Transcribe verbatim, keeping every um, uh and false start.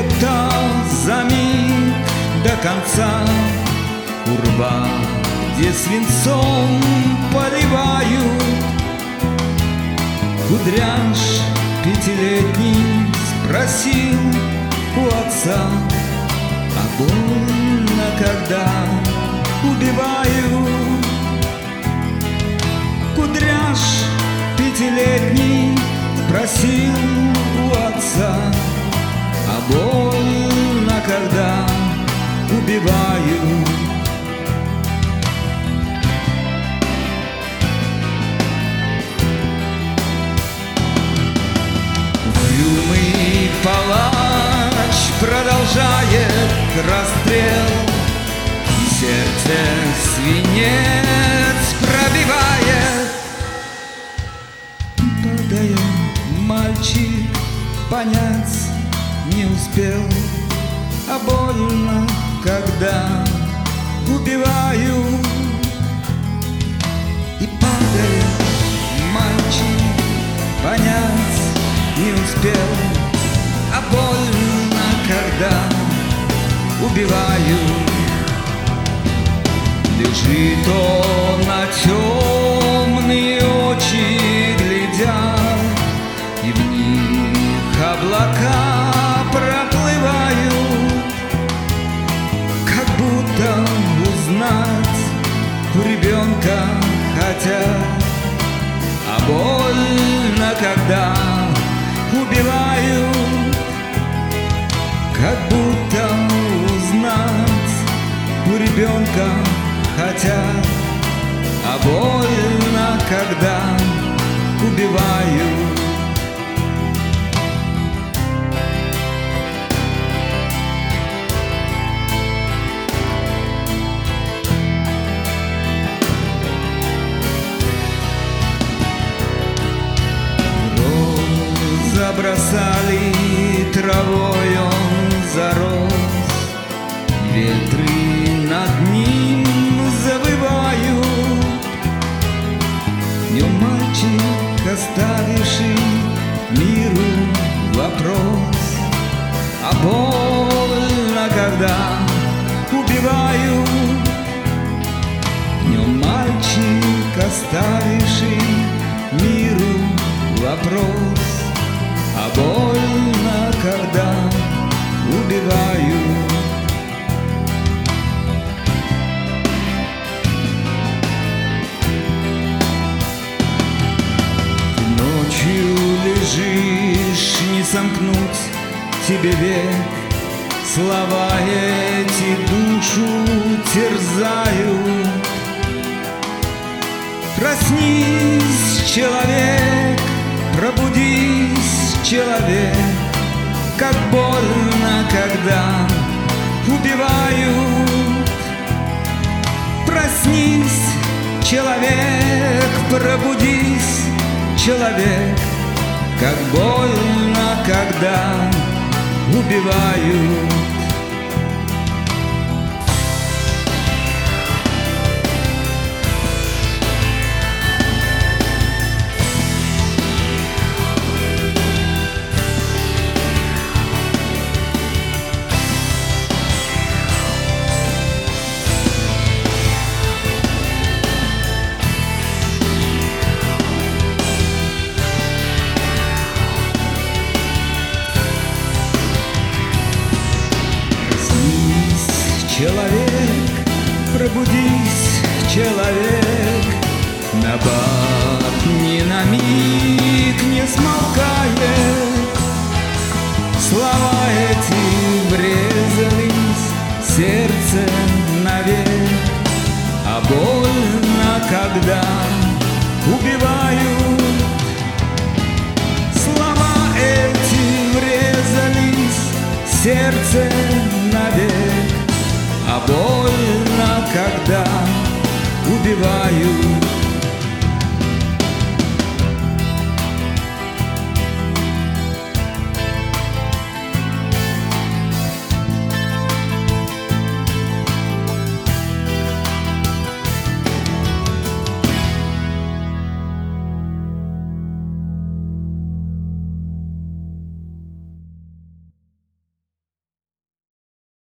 где-то за миг до конца урва, где свинцом поливают. Кудряш пятилетний спросил у отца: а больно, когда убивают? Кудряш пятилетний спросил у отца: а больно, когда убивают? Угрюмый палач продолжает расстрел, и сердце свинец пробивает. Падая, мальчик понять не успел, а больно, когда убивают. И падая, мальчик понять не успел, а больно, когда убивают. Лежит он, на темные очи глядя, и в них облака проплывают, как будто узнать у ребенка хотят. А больно, когда убивают, как будто узнать у ребенка хотят. А больно, когда убивают. Забросали травой, он зарос, ветры над ним завывают. Днем мальчик, оставивший миру вопрос: а больно, когда убивают? Днем мальчик, оставивший миру вопрос: а больно, когда убивают. Ты ночью лежишь, не сомкнуть тебе век, слова эти душу терзают. Проснись, человек, пробудись, человек, как больно, когда убивают. Проснись, человек, пробудись, человек, как больно, когда убивают. Человек, пробудись, человек, набат ни на миг не смолкает. Слова эти врезались в сердце навек, а больно, когда убивают. Слова эти врезались в сердце навек, а больно, когда убивают.